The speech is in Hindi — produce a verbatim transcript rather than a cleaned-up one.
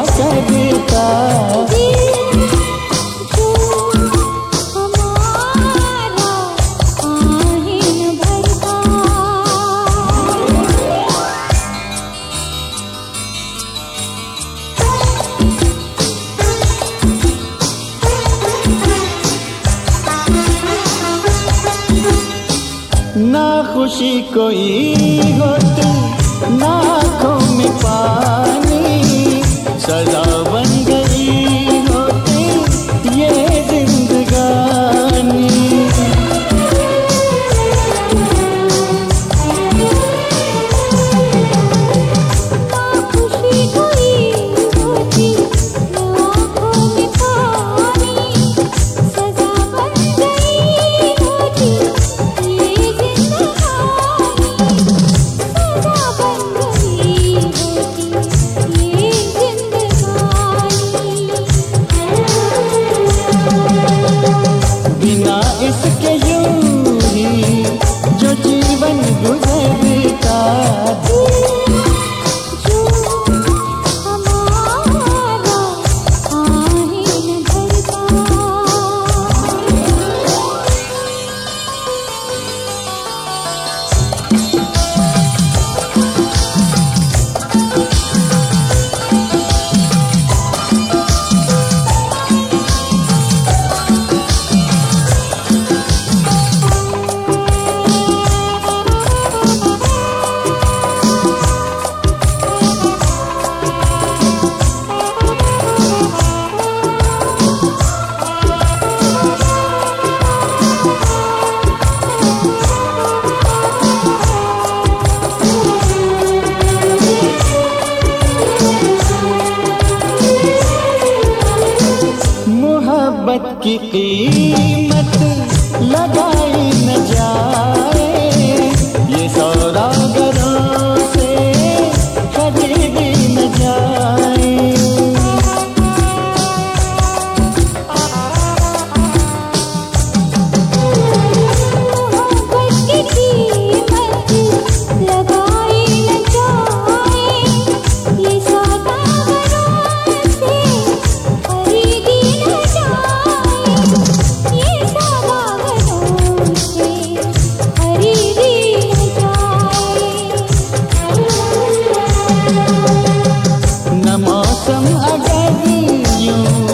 करता। ना खुशी कोई होती ना आँखों में पानी, सदा बन गई होती ये जिंदगानी। ना खुशी कोई होती ना आँखों में पानी, सदा बन गई होती ये बिना इसके यूं ही जो जीवन गुजरता, जो हमारा आहीन भरता। मोहब्बत की कीमत लगाई न जाए, ये सौदागरों से खरीदी न जाए। मोहब्बत की कीमत लगाई न जाए, ये सौदागरों से खरीदी न जाए, ये सौदागरों से खरीदी न जाए। न मौसम अगर यूं